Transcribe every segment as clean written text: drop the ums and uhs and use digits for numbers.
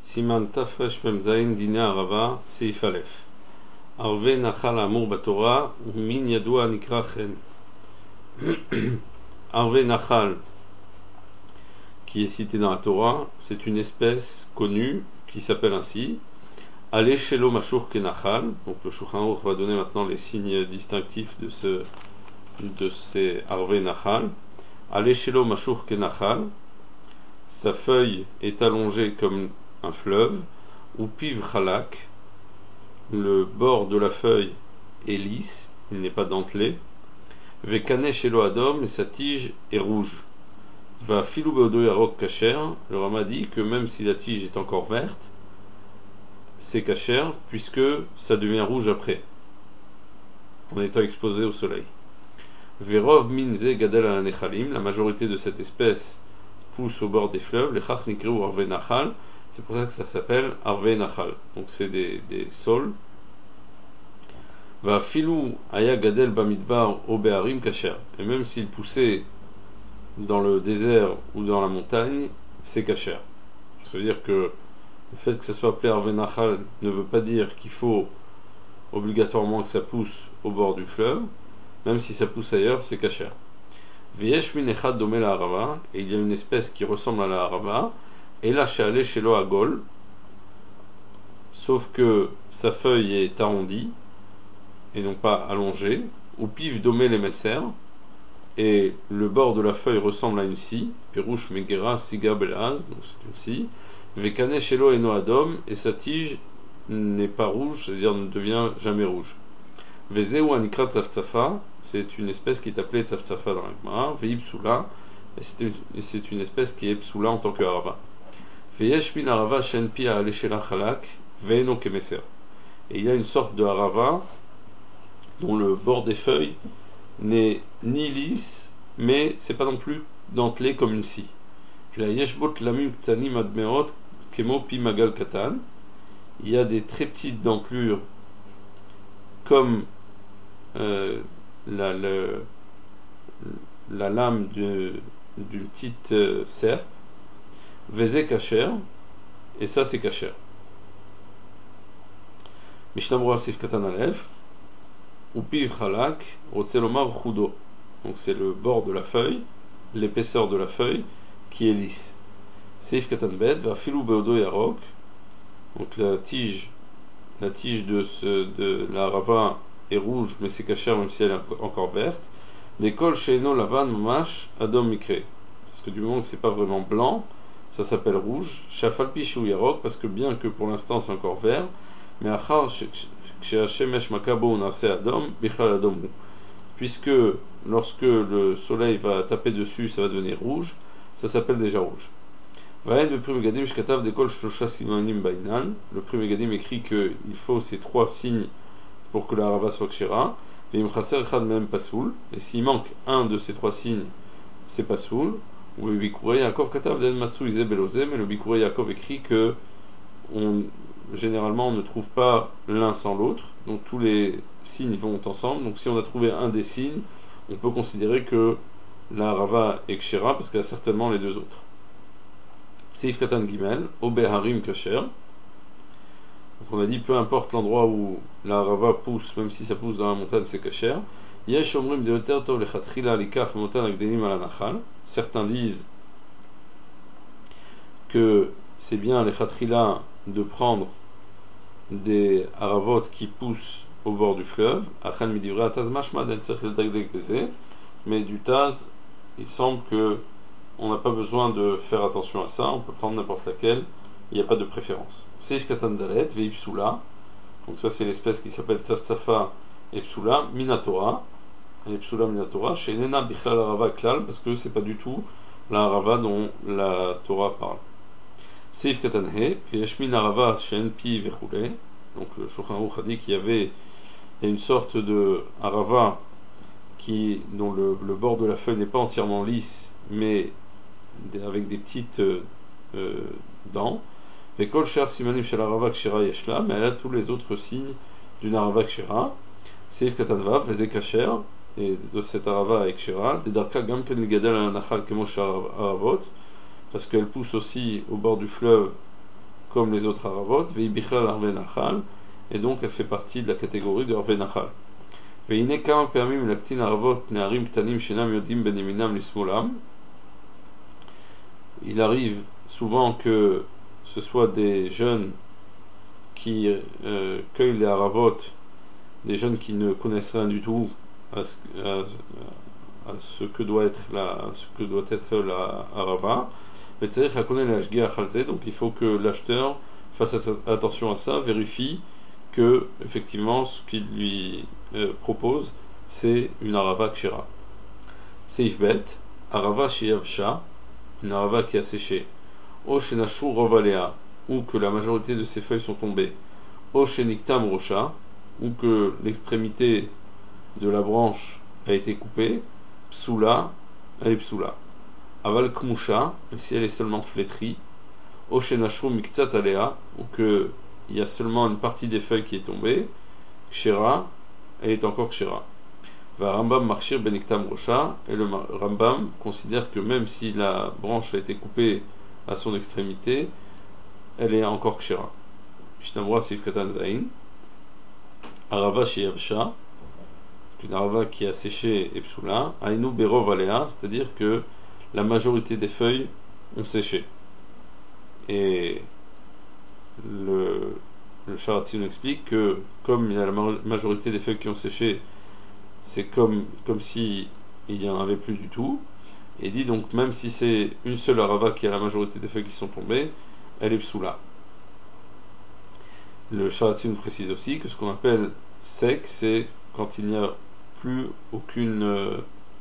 Siman Tafresh Memzain Dina Arava Seif Aleph. Arve Nachal Amour Batora Min Yadua Nikra Chen. Arve Nachal, qui est cité dans la Torah, c'est une espèce connue qui s'appelle ainsi. Ale Shelo Mashur Kenachal. Donc le Shulchan Aruch va donner maintenant les signes distinctifs de ces Arve Nachal. Ale Shelo Mashur Kenachal. Sa feuille est allongée comme un fleuve, ou piv chalak, le bord de la feuille est lisse, il n'est pas dentelé. Vekane shelo adom, et sa tige est rouge. Va filou beodo yarok kacher, le Rama dit que même si la tige est encore verte, c'est kacher, puisque ça devient rouge après, en étant exposé au soleil. Verov minze gadel ala nechalim, la majorité de cette espèce pousse au bord des fleuves, les chach nikreu arve nachal. C'est pour ça que ça s'appelle Arve Nachal. Donc c'est des sols. Va filou aya gadel bamidbar o beharim kasher. Et même s'il poussait dans le désert ou dans la montagne, c'est kasher. Ça veut dire que le fait que ça soit appelé Arve Nachal ne veut pas dire qu'il faut obligatoirement que ça pousse au bord du fleuve. Même si ça pousse ailleurs, c'est kasher. V'yesh min echad domé la harava. Et il y a une espèce qui ressemble à la harava. Et là, chez Shelo Agol, sauf que sa feuille est arrondie et non pas allongée, ou piv domé les messer, et le bord de la feuille ressemble à une scie, pirouche megera siga belaz, donc c'est une scie, vekane Shelo eno adom, et sa tige n'est pas rouge, c'est-à-dire ne devient jamais rouge. Vezeu anikra tzafzafa, c'est une espèce qui est appelée tzafzafa dans la Gemara, veipsula, et c'est une espèce qui est psula en tant que harava. Et il y a une sorte de harava dont le bord des feuilles n'est ni lisse, mais c'est pas non plus dentelé comme une scie. Il y a des très petites dentelures comme la lame d'une petite serpe. Veze kacher, et ça c'est kacher. Mishnah Berurah Sif Katan Aleph, Upiv Chalak, Rotzelomar Chudo. Donc c'est le bord de la feuille, l'épaisseur de la feuille qui est lisse. Sif Katan Bet, va filou beodo yarok. Donc la tige de la rava est rouge, mais c'est kacher même si elle est encore verte. Dekol sheino lavan mamash adom mikre. Parce que du moment que c'est pas vraiment blanc, ça s'appelle rouge, Shafalpi Shu Yarok, parce que bien que pour l'instant c'est encore vert, mais Achar Shemesh Makabo Nase Adom, Bichal Adomu. Puisque lorsque le soleil va taper dessus, ça va devenir rouge, ça s'appelle déjà rouge. Vaen le Pri Megadim Shkatav Dekol Shlosha Simanim Bainan. Le Pri Megadim écrit qu'il faut ces trois signes pour que la harava soit kshera. Veim Chaser Echad Mem Pasoul. Et s'il manque un de ces trois signes, c'est Pasoul. Le Bikurei Yaakov Katav Den Matsu Ize Belozé, mais le Bikurei Yaakov écrit que généralement on ne trouve pas l'un sans l'autre, donc tous les signes vont ensemble. Donc si on a trouvé un des signes, on peut considérer que la harava est kshera parce qu'elle a certainement les deux autres. Seif Katan Gimel, Obe Harim Kasher. Donc on a dit peu importe l'endroit où la harava pousse, même si ça pousse dans la montagne, c'est kasher. Certains disent que c'est bien les khatrila de prendre des haravot qui poussent au bord du fleuve. Mais du taz, il semble que on n'a pas besoin de faire attention à ça, on peut prendre n'importe laquelle, il n'y a pas de préférence. Seif katan dalet, veipsula, donc ça c'est l'espèce qui s'appelle tzafzafa et psula, minatora. Et psula minatora, chez Nena Bichlal Harava Klal, parce que c'est pas du tout la harava dont la Torah parle. Seif Katanhe, puis Yashmin Harava Shen Pi Vechule. Donc le Shulchan Aruch a dit qu'il y avait une sorte de harava dont le bord de la feuille n'est pas entièrement lisse, mais avec des petites dents. Et Kol Shar Simanim Shel Harava Kshera Yeshla, mais elle a tous les autres signes d'une harava Kshera. Seif Katanvav, Veze Kacher. Et de cette harava avec Kshera, des darka gamken ligadel al nachal kemosh haravot, parce qu'elle pousse aussi au bord du fleuve comme les autres aravot, vei bichlal arve nachal, et donc elle fait partie de la catégorie de arve nachal. והנה כמה פעמים להקטין ערבות נערים קטנים שאינם יודעים בין ימינם לשמאלם. Il arrive souvent que ce soit des jeunes qui cueillent les haravot, des jeunes qui ne connaissent rien du tout à ce que doit être la harava. Donc il faut que l'acheteur fasse attention à ça, vérifie que effectivement ce qu'il lui propose c'est une harava kshira. Seif bet, harava sheyavsha, une harava qui a séché. O shenashu rovalea, ou que la majorité de ses feuilles sont tombées. O sheniktam rocha, ou que l'extrémité de la branche a été coupée. Psula, elle est psula. Aval kmusha, si elle est seulement flétrie. O shenashu miktsat alea, ou que il y a seulement une partie des feuilles qui est tombée. Kshera, elle est encore kshera. Va Rambam marchir beniktam rocha, et le Rambam considère que même si la branche a été coupée à son extrémité, elle est encore kshera. Mishnah Sif Katan Zain. Arava sheyavsha, une arava qui a séché et psula. Ainu berov alea, c'est-à-dire que la majorité des feuilles ont séché. Et le Sharatzin explique que comme il y a la majorité des feuilles qui ont séché, c'est comme si il n'y en avait plus du tout. Et dit donc même si c'est une seule arava qui a la majorité des feuilles qui sont tombées, elle est psula. Le Sharatzin précise aussi que ce qu'on appelle sec, c'est quand il n'y a plus aucune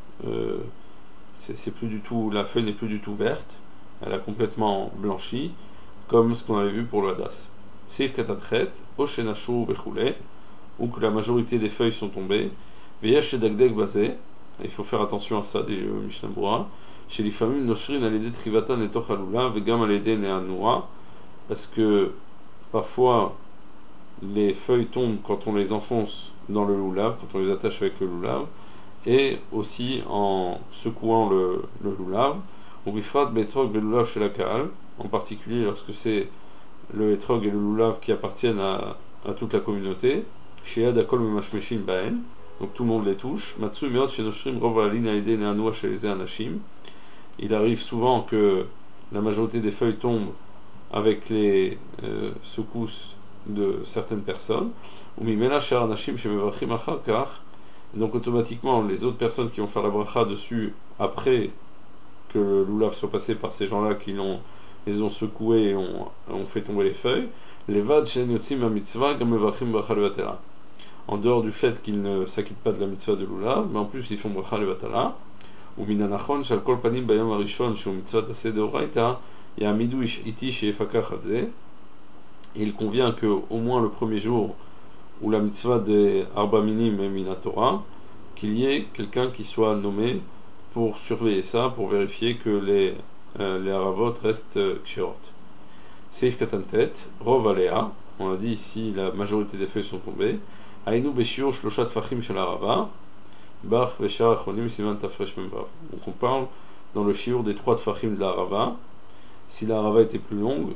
c'est plus du tout, la feuille n'est plus du tout verte, elle a complètement blanchi, comme ce qu'on avait vu pour le hadas. Seif katatchet, oshenashu bechule, ou que la majorité des feuilles sont tombées. Veyesh dagdeg basé, il faut faire attention à ça, des Mishnah Berurah. Chez les familles noshrin alede trivatan netoch halula, vegam alede ne'anua, parce que parfois les feuilles tombent quand on les enfonce dans le loulav, quand on les attache avec le loulav, et aussi en secouant le loulav. Ou bifrat betrog veloulav chez la kaal, en particulier lorsque c'est le etrog et le loulav qui appartiennent à toute la communauté. Chez Yad Akol Memashmeshin Baen, donc tout le monde les touche. Matsu Meot chez Noshrim Rov Alin Aide Neanoua chez les Anashim. Il arrive souvent que la majorité des feuilles tombent avec les secousses de certaines personnes. Ou Mimela Shar Anashim chez Mevrachim Acharkar. Donc automatiquement, les autres personnes qui vont faire la bracha dessus après que le loulav soit passé par ces gens-là qui les ont secoués et ont fait tomber les feuilles. Les vad shen yotzim ha mitzvah gam mevrachim bracha levatela. En dehors du fait qu'ils ne s'acquittent pas de la mitzvah de loulav, mais en plus ils font bracha levatela. Ou minanachon shal kol panim bayom harishon shu mitzvah taseh deoraita ya'amidu iti she'efakach hadze. Il convient que au moins le premier jour où la mitzvah des arba minim est minatora, qu'il y ait quelqu'un qui soit nommé pour surveiller ça, pour vérifier que les haravot restent kshirot. Seif katantet, rov alea, on a dit ici la majorité des feuilles sont tombées. Ainu beshiur shloshat fachim shel harava, bach veshar achonim siman tafresh memvav. Donc on parle dans le shiur des 3 tfachim de la harava. Si la harava était plus longue,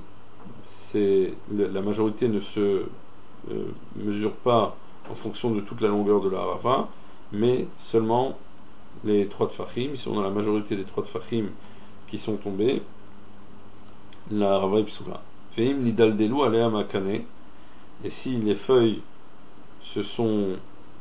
la majorité ne se mesure pas en fonction de toute la longueur de la harava, mais seulement les 3 tfachim. Si on a la majorité des 3 tfachim qui sont tombés, la harava est psula. Veim nidaldelu alea makane, et si les feuilles sont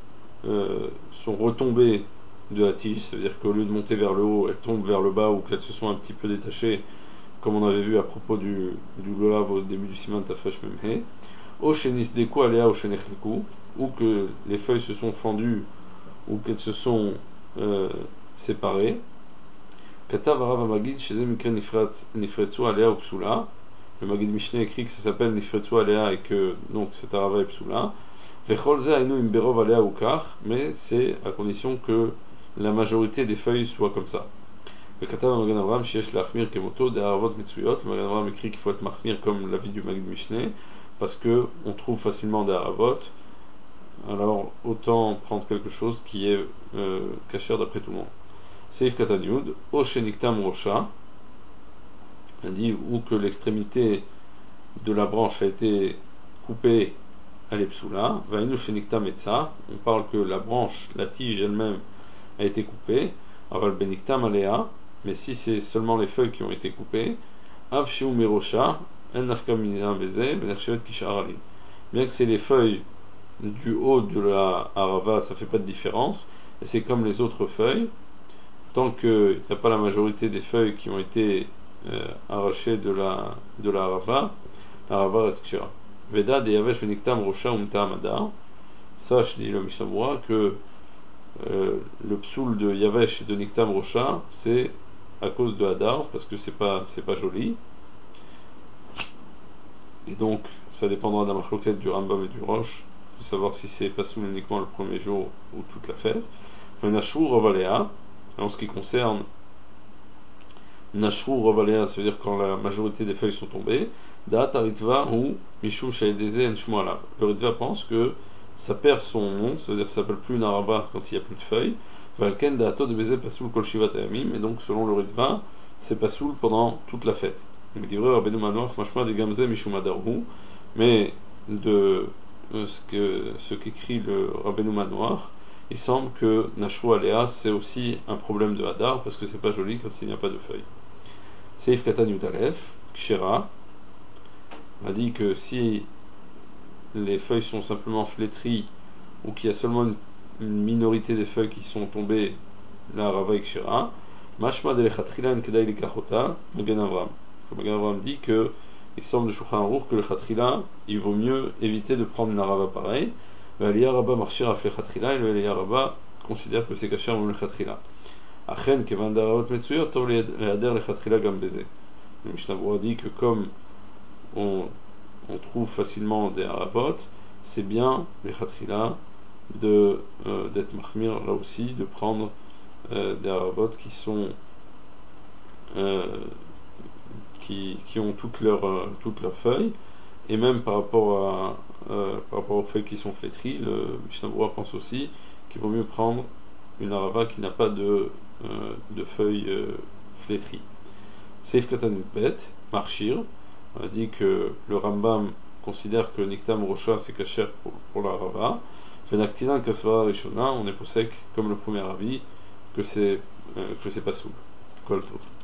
retombées de la tige, ça veut dire qu'au lieu de monter vers le haut, elles tombent vers le bas, ou qu'elles se sont un petit peu détachées, comme on avait vu à propos du lolav au début du siman tafresh memhe. O shenis deku alea o shenechliku, ou que les feuilles se sont fendues ou qu'elles se sont séparées. Katav Rav Magid chez Mikre Nifretsu alea ou psula. Le Magid Mishneh écrit que ça s'appelle Nifretsu alea et que donc c'est arava et psula. Vecholze ainu imberov alea ou kar, mais c'est à condition que la majorité des feuilles soit comme ça. Le Katav Magen Avram sheyesh lachmir kemoto de haravot mitsuyot. Le Magen Avram écrit qu'il faut être mahmir comme l'avis du Magid Mishneh parce que on trouve facilement des haravot. Alors autant prendre quelque chose qui est cachère d'après tout le monde. Seif Katanyud, O Sheniktam Rocha, on dit ou que l'extrémité de la branche a été coupée, elle est psoula. Vainu shenikta metza, on parle que la branche, la tige elle-même a été coupée. Aval benikta malea, mais si c'est seulement les feuilles qui ont été coupées, av shiu merosha, en nafka mina beze, benerchevet kisharali. Bien que c'est les feuilles du haut de la harava, ça fait pas de différence, et c'est comme les autres feuilles, tant qu'il n'y a pas la majorité des feuilles qui ont été arrachées de la harava reste kshera. Veda de yavesh veniktam rosha umta amadar. Sache, dit le Mishnah que le psoul de yavesh et de niktam rosha, c'est à cause de hadar, parce que c'est pas joli. Et donc, ça dépendra de la machloket du Rambam et du Roche, de savoir si c'est pas sous uniquement le premier jour ou toute la fête. Nashrou Rovaléa, en ce qui concerne Nashrou Rovaléa, ça veut dire quand la majorité des feuilles sont tombées, Da'at Aritva ou Mishou Shaedeze en Shmualav. Le Ritva pense que ça perd son nom, ça veut dire que ça s'appelle plus une araba quand il n'y a plus de feuilles. Valken Da'ato de Beze Pasoul Kol Shivat Ayamim, et donc selon le Ritva, c'est Pasoul pendant toute la fête. Il dit vrai, Rabbeinu Manoach, machma de Gamze Mishum Adarhu, mais de ce qu'écrit le Rabbeinu Manoach, il semble que Nashrou Aléa c'est aussi un problème de Hadar parce que c'est pas joli quand il n'y a pas de feuilles. Seif Katan Yutalef, Kshera, a dit que si les feuilles sont simplement flétries ou qu'il y a seulement une minorité des feuilles qui sont tombées, la Rava Kshera, Mashma de Lechatrila en Kedai Likachota, Magen Avram. Magen Avram dit que il semble de Shulchan Aruch que le Chatrila, il vaut mieux éviter de prendre une arava pareille. L'Aliyah Rabba marchir à Flechatrila et l'Aliyah Rabba considère que c'est caché même le Chatrila. Achen kevan daravot metsuyot tov lehader le Chatrila gam beze. Le Mishnah Berurah dit que comme on trouve facilement des haravot, c'est bien les Chatrila d'être mahmir là aussi, de prendre des haravot qui sont qui ont toutes leurs feuilles, et même par rapport aux feuilles qui sont flétries, le Mishnah Berurah pense aussi qu'il vaut mieux prendre une arava qui n'a pas de feuilles flétries. Seif Katan Bet, Marchir, a dit que le Rambam considère que Niktam Rocha c'est kasher pour la arava. Venaktinan Kasvara Rishona, on est pour sec comme le premier avis que c'est pas soul. Kol Tov.